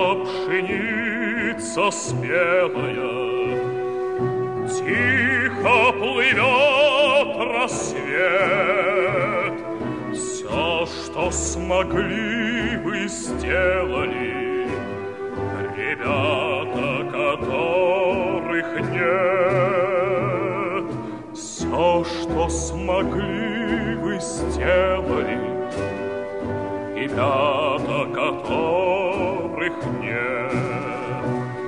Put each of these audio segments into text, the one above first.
пшеница спелая, тихо плывет рассвет. Все, что смогли, вы сделали, ребята, которых нет. Все, что смогли, вы сделали, ребята, которых нет.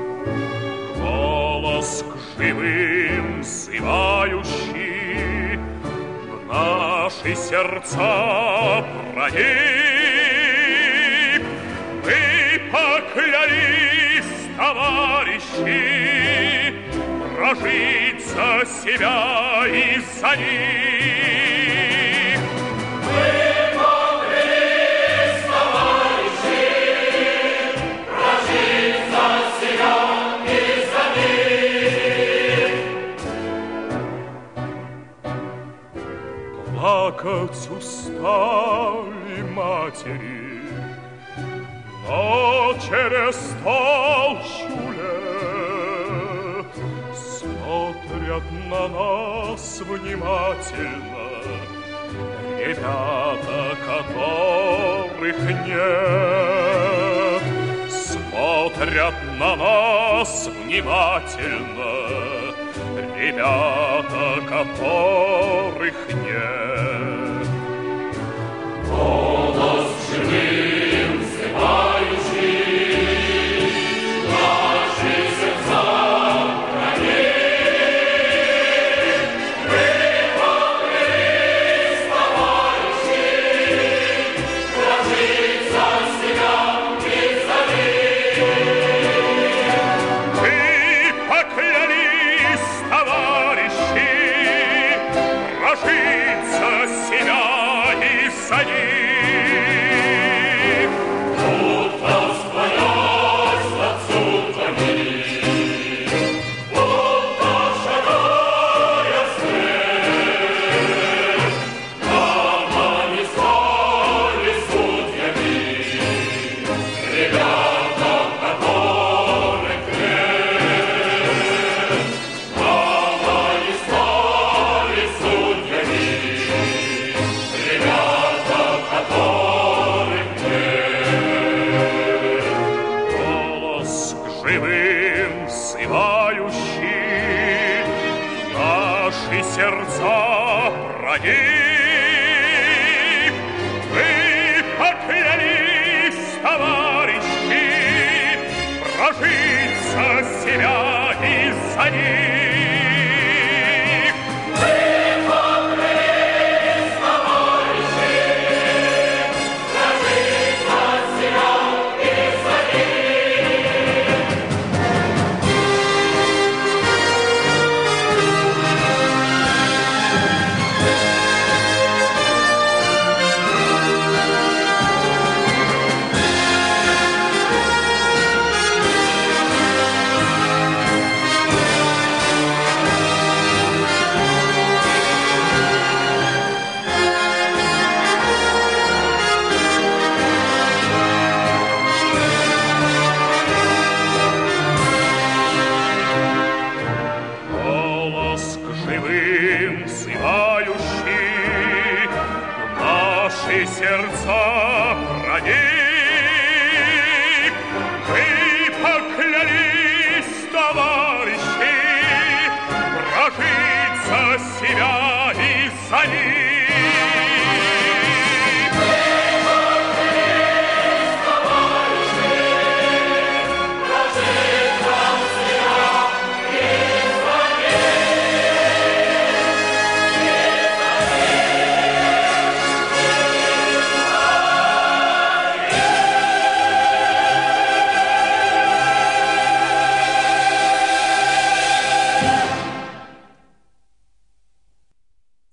Голос к живым взывающий в наши сердца проник. Вы поклялись, товарищи, прожить за себя и за них. Вы поклялись, товарищи, прожить за себя и за них. Плакать устали матери, но через толщу лет смотрят на нас внимательно ребята, которых нет. Смотрят на нас внимательно ребята, которых нет. Голос живым взывающий наши сердца проник. Вы поклялись, товарищи, прожить за себя и за них. Вы поклялись, товарищи, прожить за себя и за них. Тут восклонясь над судьбами, будто шагая вслед, нам они стали судьями, ребята, которых нет. Нам они стали судьями, ребята, которых нет. Голос к живым взывающий в наши сердца проник. Вы поклялись, товарищи, прожить за себя и за них. Вы поклялись, товарищи, прожить за себя и за них. Голос к живым взывающий в наши сердца проник.